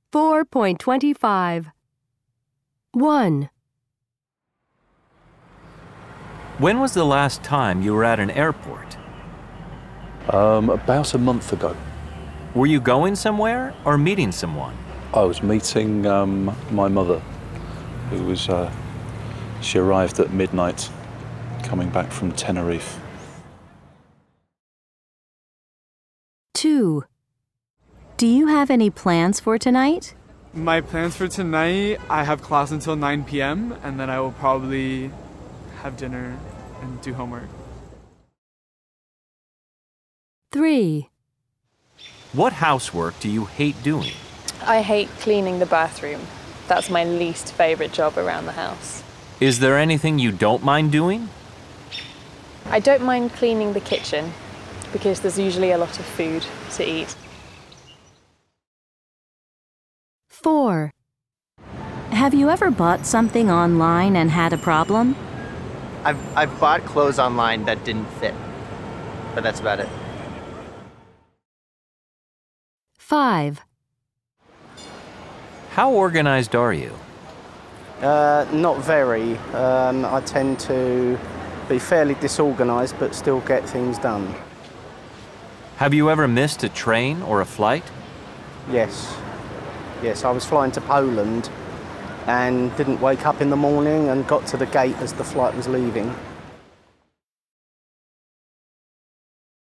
4.25. 1. When was the last time you were at an airport? About a month ago. Were you going somewhere or meeting someone? I was meeting my mother, who was, she arrived at midnight, coming back from Tenerife. 2. Do you have any plans for tonight? My plans for tonight, I have class until 9 p.m. and then I will probably have dinner and do homework. 3. What housework do you hate doing? I hate cleaning the bathroom. That's my least favorite job around the house. Is there anything you don't mind doing? I don't mind cleaning the kitchen because there's usually a lot of food to eat. 4. Have you ever bought something online and had a problem? I've bought clothes online that didn't fit, but that's about it. 5. How organized are you? Not very. I tend to be fairly disorganized but still get things done. Have you ever missed a train or a flight? Yes, I was flying to Poland and didn't wake up in the morning and got to the gate as the flight was leaving.